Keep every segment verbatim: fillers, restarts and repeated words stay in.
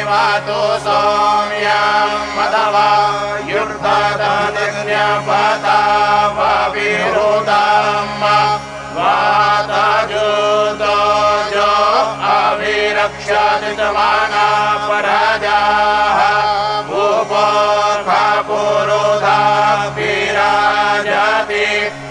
वातु सौम्यं मदवा युर्धदन्यपता वविरुदम् वातजुतो जो अभिरक्षादितमाना पराजाः भूपोर्भपुरुधा विराजति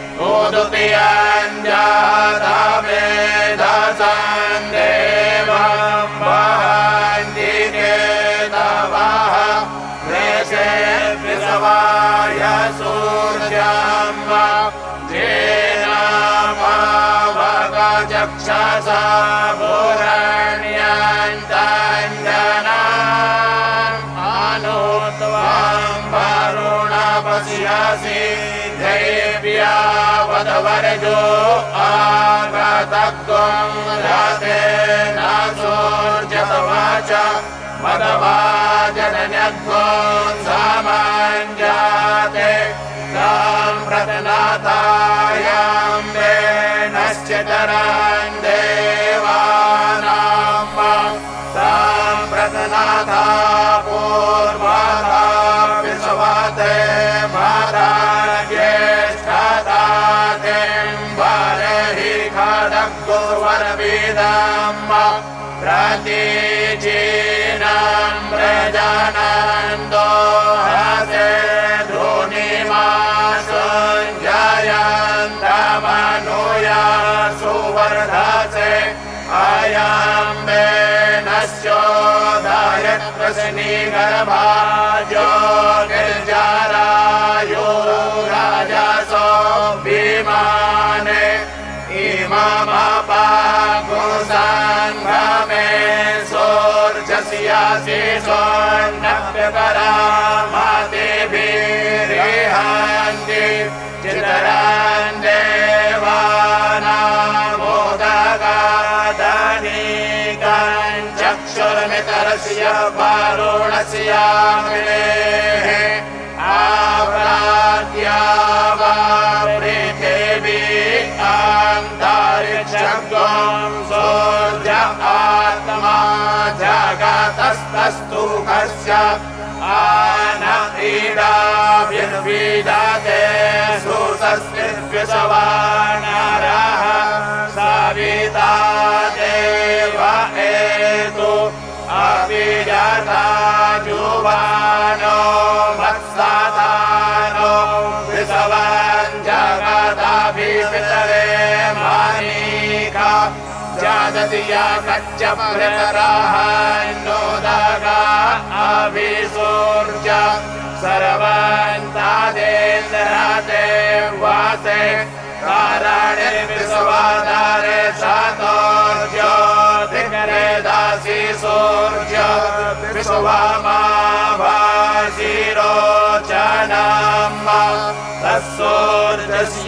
उदुतियञ्जातमेधसं देवं वहन्ति केतवः देशे विश्वाय सूर्यं जेनामवगचक्षसा पुरण्यन्तञ्जनाम् अनुत्वं वरुणपश्यसि देव्या वदवरजो आगतत्वं रातेन सूर्यतवाच मदवा जनन्यत्वं सामञ्जाते तां प्रतनाथायां वेनश्चितरां देवानां तां प्रतनाथा पूर्वाथा विश्वते माता प्रतीचीनं प्रजानन्दो हसे धूनिमासुञ्जयन्तमनुया सुवर्धसे अयं वेनश्चोदयत्वसनिगर्भाजो गिर्जारायो राजसो विमाने इममपाकुसङ्गमे सूर्यस्यासि सोन्नप्यपरामतिभिरिहन्ति चितरां देवानामोदगादनीकं चक्षुर्मितरस्य वरुणस्य अग्नेः आप्राद्या वा पृथिवी अन्तरिक्षं सूर्य आत्मा जगतस्तस्तु कस्य आन ईडाभिर्विदते सुतस्तिर्विश्वानरः सविता देव एतु अभिजाता जुवानो मत्सदानो विश्वं जगदभिपितरे मानिका जादतिया कच्च प्रतरान्नोदगा अभिसूर्य सर्वन्तादेन्द्रते वासे कारणे विश्वाधारे सातो ज्योतिकरे दासी सूर्य विश्वमाभासिरोचनम् तत्सूर्यस्य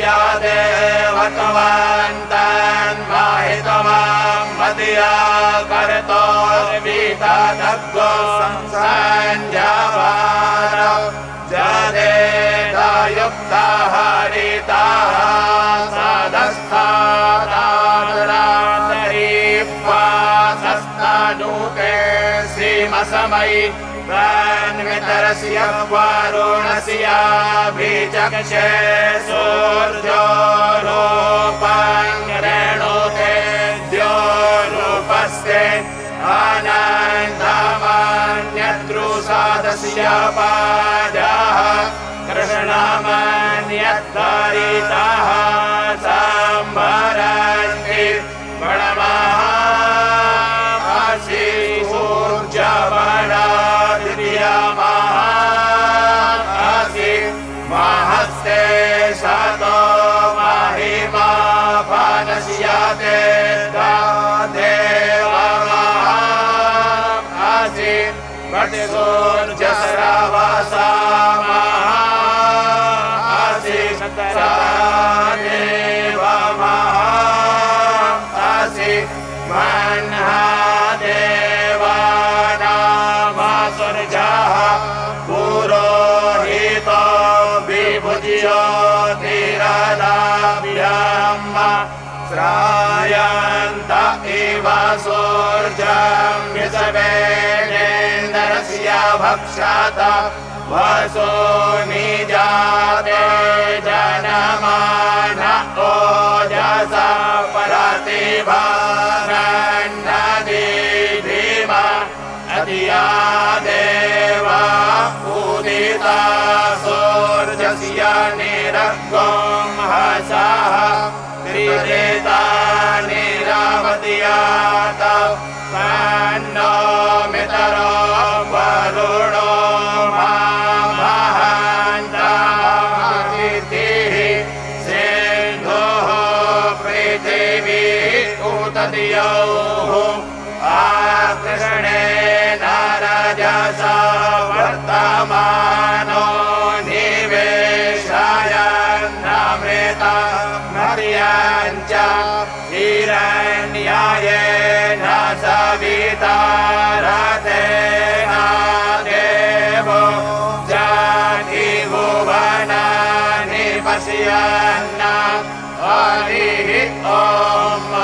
देवत्वन्तं माहितवां मदिया कर्तोर्वितदग्गो संसञ्जवान जदेदायुक्तः हरितः सदस्थादारान्तरीवासस्तनूते श्रीमसमयि तन्वितरस्य वरुणस्याभिचक्षे सूर्यो रूपं रेणुते द्योरूपस्ते अनन्तमन्यद्रुसादस्य पादः कृष्णमन्यद्धरितः सम्भरन्ति बणमहासि सूर्यवणादिर्यमहासि महस्ते सतो महिमा फलस्यते देवमहासि वटिसूर्यस्रवसामहासि सदेवमहासि मन्हादेवानामसुर्जः पुरोहितो विभुज्योतिरदाभ्याम् श्रायन्त इव सूर्यं विश्वेनेन्द्राः भक्षत वसो निजाते जनमान ओजसा प्रतिभागन्नदि धीमा अधिया देवा उदिता सूर्यस्य निरग्गं हसः त्रिरेता निरावद्यात पन्नो मितरो वरुणो मामहन्तः सिन्धुः पृथिवी उत द्यौः आकृष्णेन रजसा वर्तमानो निवेशयन्नमृतमर्यञ्च हिरण्यायेन सविता रथेन देवो जाति भुवनानि पश्यन्न हरिः ॐ